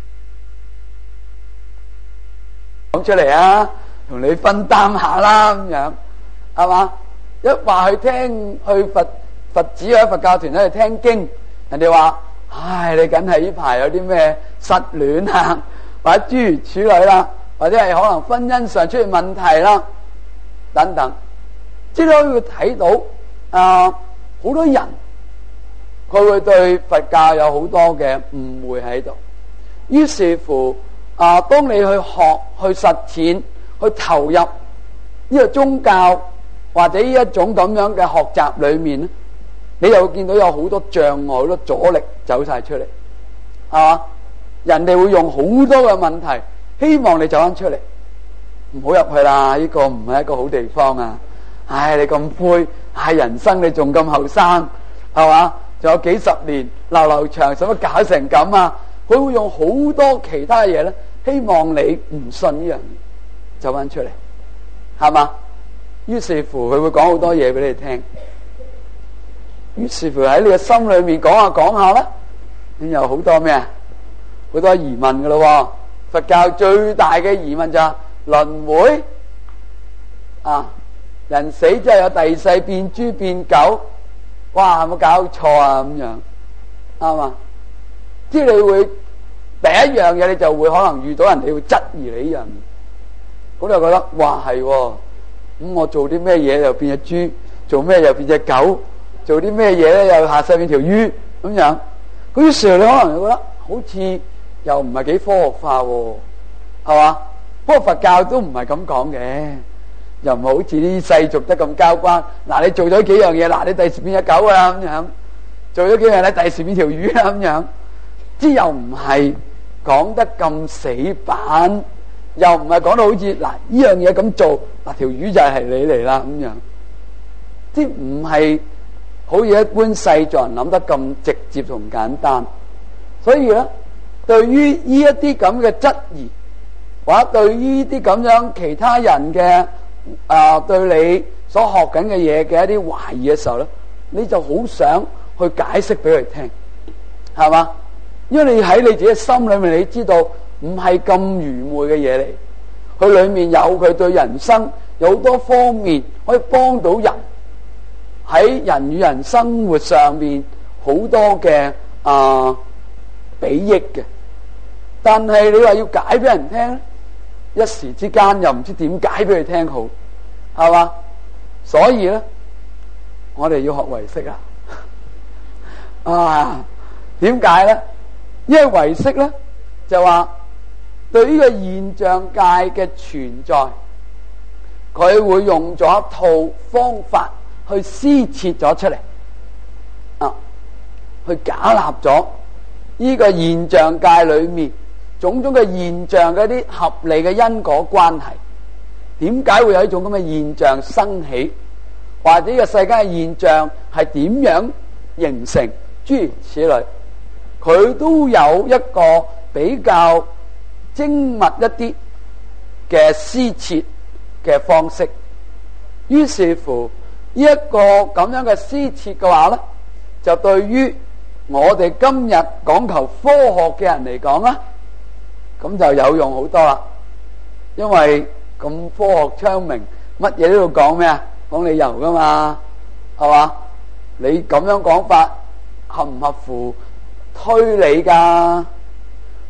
講出嚟啊，同你分擔下啦，咁樣係嘛？一話去聽去佛佛寺或者佛教團喺度聽經，人哋話：唉，你梗係呢排有啲咩失戀啊，或者諸如此類啦，或者係可能婚姻上出現問題啦，等等。即係可以睇到啊，好、呃、多人佢會對佛教有好多嘅誤會喺度。於是乎啊、呃，當你去學、去實踐、去投入呢個宗教或者呢一種咁樣嘅學習裏面咧，你又會見到有好多障礙、好多阻力走晒出嚟，係嘛？人哋會用好多嘅問題，希望你走翻出嚟，唔好入去啦！呢、這個唔係一個好地方啊！唉，你咁灰，唉，人生你仲咁後生，係嘛？仲有幾十年流流長，使乜搞成咁啊？佢會用好多其他嘢咧，希望你唔信呢樣嘢，走翻出嚟，係嘛？於是乎佢會講好多嘢俾你聽，於是乎喺你嘅心裏面講下講下啦，咁有好多咩啊？好多疑問噶咯。佛教最大嘅疑問就係輪迴啊！人死之後有第二世變豬變狗，哇！有冇搞錯啊？咁樣啱嘛？即係你會第一樣嘢，你就會可能遇到人哋會質疑你呢樣嘢，咁你就覺得哇係，咁我做啲咩嘢又變隻豬，做咩又變隻狗，做啲咩嘢咧又下世變條魚咁樣。嗰啲時候你可能會覺得好似又唔係幾科學化，係嘛？不過佛教都唔係咁講嘅。又唔係好似啲世俗得咁交關。嗱，你做咗幾樣嘢，嗱，你第時變隻狗啦咁樣；做咗幾樣，你第時變條魚啦咁樣。即又唔係講得咁死板，又唔係講到好似嗱呢樣嘢咁做，嗱條魚就係你嚟啦咁樣。即唔係好似一般世俗人諗得咁直接同簡單。所以咧，對於呢一啲咁嘅質疑，或者對於呢啲咁樣其他人嘅啊，對你所學緊嘅嘢嘅一啲懷疑嘅時候咧，你就好想去解釋俾佢聽，係嘛？因為你喺你自己嘅心裏面，你知道唔係咁愚昧嘅嘢嚟，佢裏面有佢對人生有好多方面可以幫到人喺人與人生活上面好多嘅啊裨益嘅。但係你話要解俾人聽咧，一時之間又唔知點解俾佢聽好，係嘛？所以咧，我哋要學唯識啊！啊，點解咧？因為唯識咧就話對呢個現象界嘅存在，佢會用咗一套方法去施設咗出嚟，啊，去假立咗呢個現象界裏面種種嘅現象嘅一啲合理嘅因果關係。點解會有一種咁嘅現象生起，或者呢個世界嘅現象係點樣形成，諸如此類，佢都有一個比較精密一啲嘅施設嘅方式。於是乎呢一個咁樣嘅施設嘅話咧，就對於我哋今日講求科學嘅人嚟講啦，咁就有用好多啦。因為咁科學昌明，乜嘢都要講咩啊？講理由噶嘛，係嘛？你咁樣講法合唔合乎推理噶？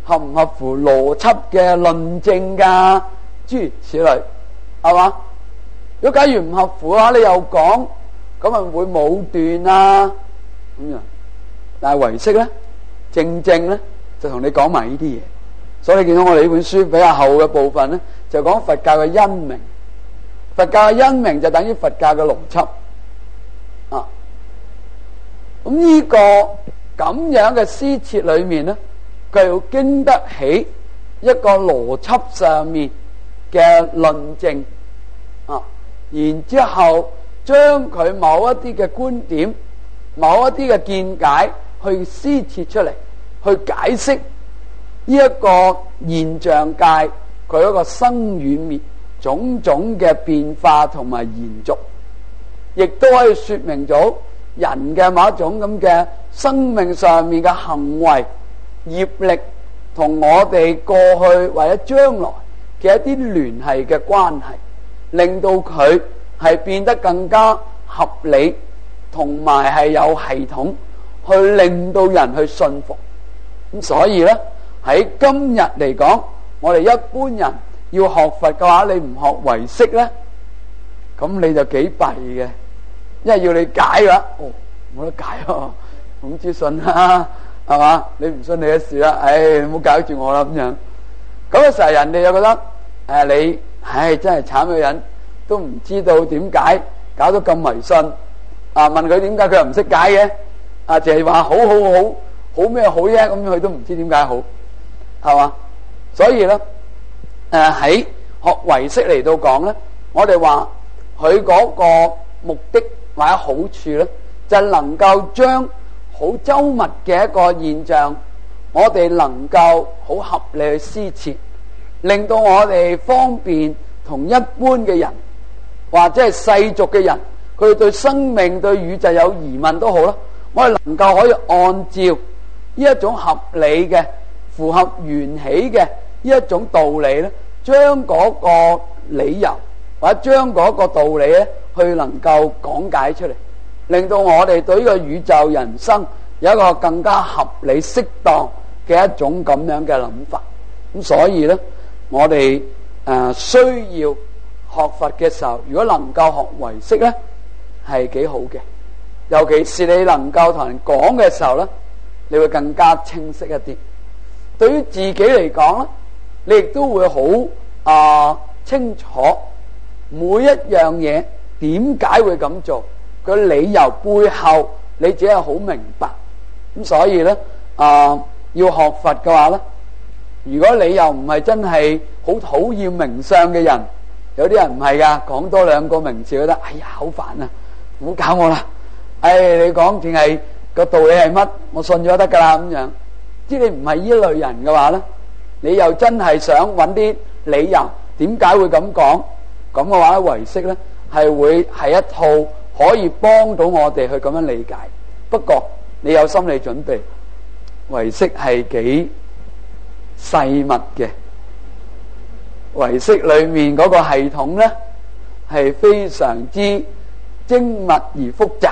合唔合乎邏輯嘅論證㗎？諸如此類，係嘛？如果假如唔合乎啊，你又講，咁咪會冇斷啊咁樣。但係唯識咧，正正咧就同你講埋呢啲嘢。所以你見到我哋呢本書比較厚嘅部分咧，就講佛教嘅因明。佛教嘅因明就等於佛教嘅邏輯啊。咁呢個咁樣嘅施設裏面咧，佢要經得起一個邏輯上面嘅論證啊，然之後將佢某一啲嘅觀點、某一啲嘅見解去施設出嚟，去解釋呢一個現象界佢一個生與滅種種嘅變化同埋延續，亦都可以說明咗人嘅某一種咁嘅生命上面嘅行為業力同我哋過去或者將來嘅一啲聯繫嘅關係，令到佢係變得更加合理，同埋係有系統，去令到人去信服。咁所以呢，喺今日嚟講，我哋一般人要學佛嘅話，你唔學唯識呢，咁你就幾弊嘅，因為要你解啦，哦，冇得解啊，咁之信啦，係嘛？你唔信你嘅事啦，唉，你唔好搞住我啦咁樣。咁嘅時候，人哋又覺得誒你，唉，真係慘嘅人，都唔知道點解搞到咁迷信。啊，問佢點解，佢又唔識解嘅。啊，淨係話好好好好咩好啫，咁佢都唔知點解好，係嘛？所以咧，誒喺學唯識嚟到講咧，我哋話佢嗰個目的或者好處咧，就能夠將好周密嘅一個現象，我哋能夠好合理去施設，令到我哋方便同一般嘅人或者係世俗嘅人，佢對生命對宇宙有疑問都好啦，我哋能夠可以按照呢一種合理嘅符合緣起嘅呢一種道理咧，將嗰個理由或者將嗰個道理咧，去能夠講解出嚟，令到我哋對呢個宇宙人生有一個更加合理適當嘅一種咁樣嘅諗法。咁所以咧，我哋誒需要學佛嘅時候，如果能夠學唯識咧，係幾好嘅。尤其是你能夠同人講嘅時候咧，你會更加清晰一啲。對於自己嚟講咧，你亦都會好啊、呃、清楚每一樣嘢點解會咁做，個理由背後你自己係好明白。咁所以咧啊、呃，要學佛嘅話咧，如果你又唔係真係好討厭名相嘅人，有啲人唔係噶，講多兩個名詞覺得哎呀好煩啊，唔好搞我啦。哎，你講淨係個道理係乜，我信咗得噶啦咁樣。即係你唔係呢類人嘅話咧，你又真係想揾啲理由點解會咁講，咁嘅話咧，唯識咧係會係一套可以幫到我哋去咁樣理解。不過你有心理準備，唯識係幾細密嘅，唯識裏面嗰個系統咧係非常之精密而複雜，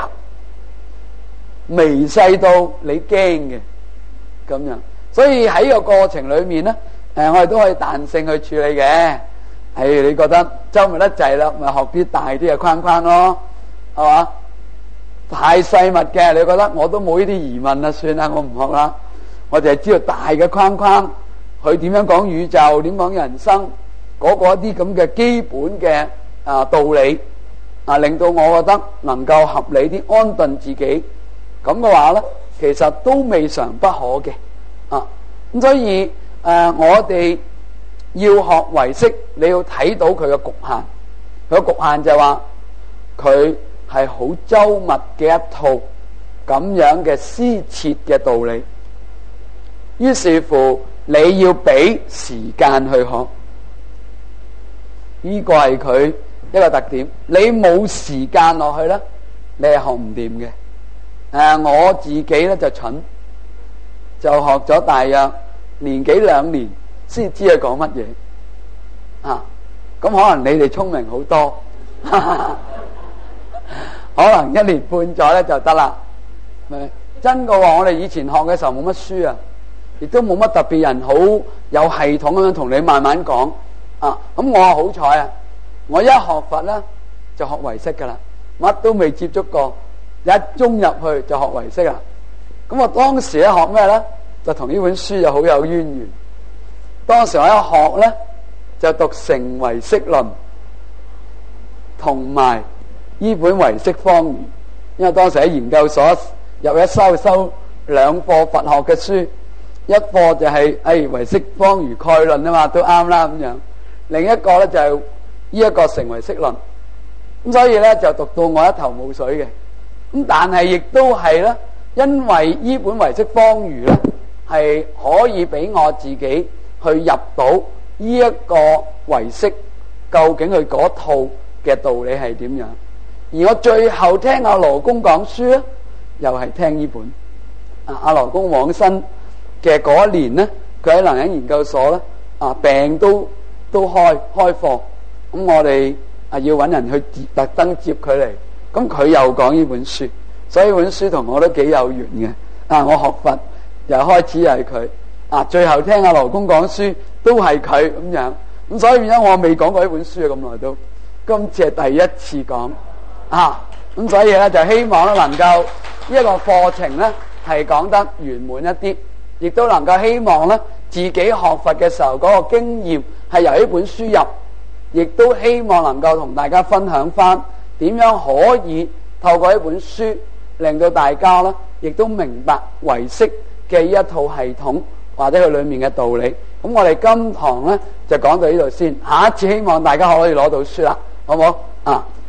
微細到你驚嘅咁樣。所以喺個過程裏面咧，誒我哋都可以彈性去處理嘅。係你覺得周密得滯啦，咪學啲大啲嘅框框咯，係嘛？太細密嘅，你覺得我都冇呢啲疑問啦，算啦，我唔學啦。我淨係知道大嘅框框，佢點樣講宇宙，點講人生，嗰個一啲咁嘅基本嘅啊道理啊，令到我覺得能夠合理啲安頓自己。咁嘅話咧，其實都未嘗不可嘅啊。咁所以誒、呃，我哋要學唯識，你要睇到佢嘅局限。佢嘅局限就係話佢係好周密嘅一套咁樣嘅施設嘅道理。於是乎，你要俾時間去學，呢個係佢一個特點。你冇時間落去咧，你係學唔掂嘅。誒，我自己咧就蠢，就學咗大約年幾兩年先知佢講乜嘢啊。咁可能你哋聰明好多，可能一年半載咧就得啦。咪真嘅喎，我哋以前學嘅時候冇乜書啊， 亦都冇乜特別人好有系統咁樣同你慢慢講啊。咁我好彩啊，我一學佛咧就學唯識噶啦，乜都未接觸過，一中入去就學唯識啦。咁我當時咧學咩咧？就同呢本書就好有淵源。當時我一學咧就讀《成唯識論》同埋呢本《唯識方義》，因為當時喺研究所入一修修兩課佛學嘅書，一課就係誒唯識方義概論啊嘛，都啱啦咁樣。另一個咧就係呢一個《成唯識論》，咁所以咧就讀到我一頭霧水嘅。咁但係亦都係咧，因為呢本唯識方義咧係可以俾我自己去入到呢一個唯識究竟佢嗰套嘅道理係點樣。而我最後聽阿羅公講書咧，又係聽呢本啊阿羅公往生嘅嗰一年咧，佢喺能仁研究所咧啊病都都開開課，咁我哋啊要揾人去特登接佢嚟，咁佢又講呢本書，所以呢本書同我都幾有緣嘅啊！我學佛由開始係佢啊，最後聽阿羅公講書都係佢咁樣，咁所以變咗我未講過呢本書咁耐都，今次係第一次講啊！咁所以咧就希望咧能夠呢一個課程咧係講得圓滿一啲，亦都能夠希望咧自己學佛嘅時候嗰個經驗係由呢本書入，亦都希望能夠同大家分享翻點樣可以透過呢本書令到大家咧亦都明白唯識嘅呢一套系統或者佢裏面嘅道理。咁我哋今堂咧就講到呢度先，下一次希望大家可以攞到書啦，好唔好啊？